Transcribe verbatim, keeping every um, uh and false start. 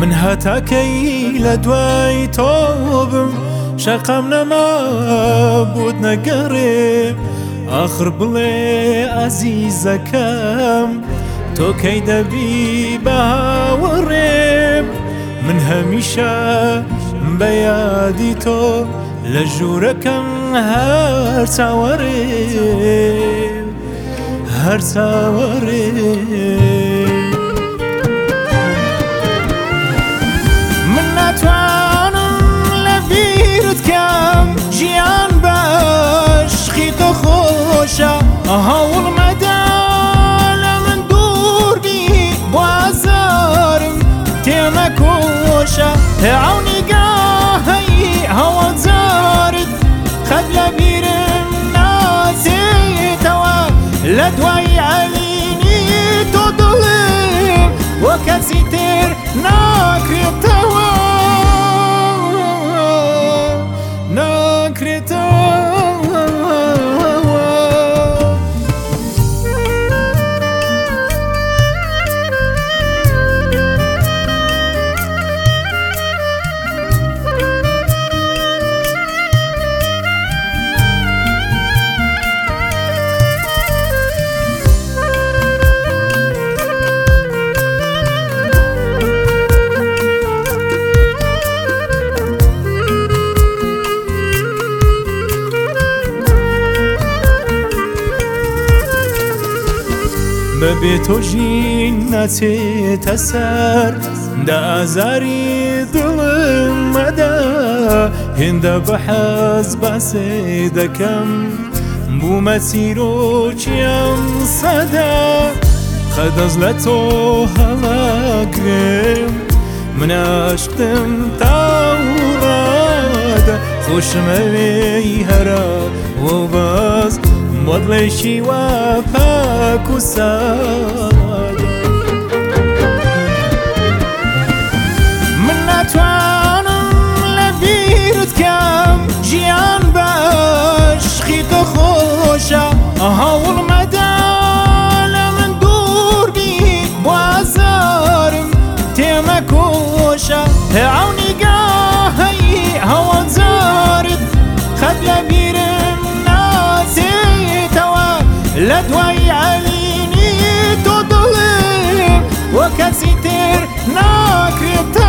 من هەتاکەی لە دوای تۆ بم شەقام نەما بۆت نەگەڕێ ئاخر بڵێ ئازیزەکەم تۆ کەی دەبی بە هاوەڕێم من هەمیشە بە یادی تۆ لە ژوورەکەم هەر چاوەڕێم هەر چاوەڕێم من ناتوانم لە بیرت کەم ژیان بەشقی تۆ خۆشە هەوڵ مەدە لە من دوور بی بۆ ئازارم تێمەکۆشە عەونی گاهەی هەوەجارت خەت لە بیرم ناچێتەوە لە دوای عەلینی تۆ دڵم وە کەسی تر ناکرێتەوە ناکرێتەوە بەبێ تۆ ژین ناچێتە سەر دە ئازاری دڵم مەدە هێندە بەحەز باسێ دەکەم بوومە چیرۆکیم سەدە خەدەز لە تۆ هەڵەگرێم من عاشقم تاوڕادە خۆشمەوێی هەرە وە باز مۆدڵێکی وا پاک و سادە من ناتوانم لە بیرت کەم ژیان بەشقی تۆ خۆشە هەوڵ مەدە لە من دوور بی بۆ ئازارم تێمەکۆشە عەونی گاهەی هەوەجارت خەت لە بیرم ناچێتەوە لە دوای عەلینی تۆ دڵم وە کەسی تر ناکرێتەوە